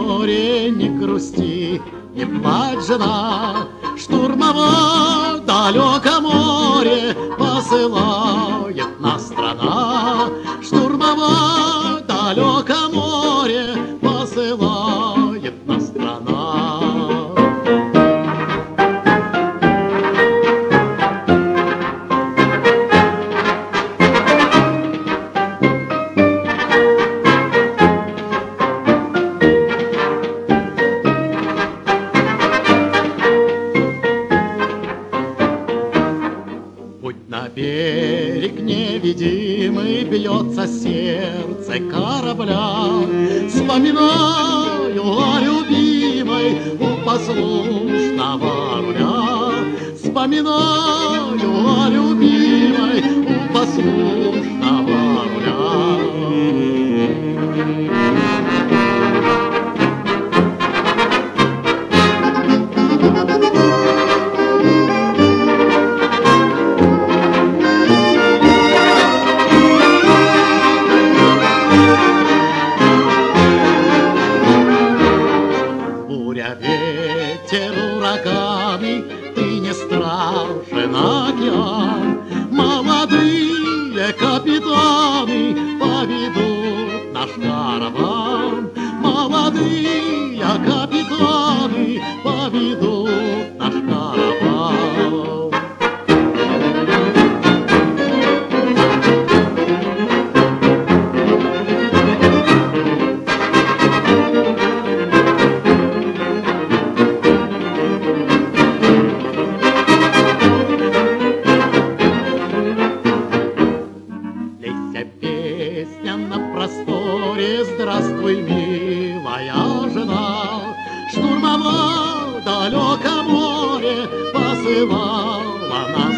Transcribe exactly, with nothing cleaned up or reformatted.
море, не грусти, не плачь, жена. Штурмово далеко море посылает нас страна. Штурмово далеко море посылает нас страна. На берег невидимый бьется сердце корабля. Вспоминаю о любимой у послушного руля. Вспоминаю о любимой у послушного руля. Ветер, ураганы, ты не страшен океан. Молодые капитаны поведут наш караван. Молодые капитаны поведут наш караван. Песня на просторе, здравствуй, милая жена. Штурмово далеко море посылала нас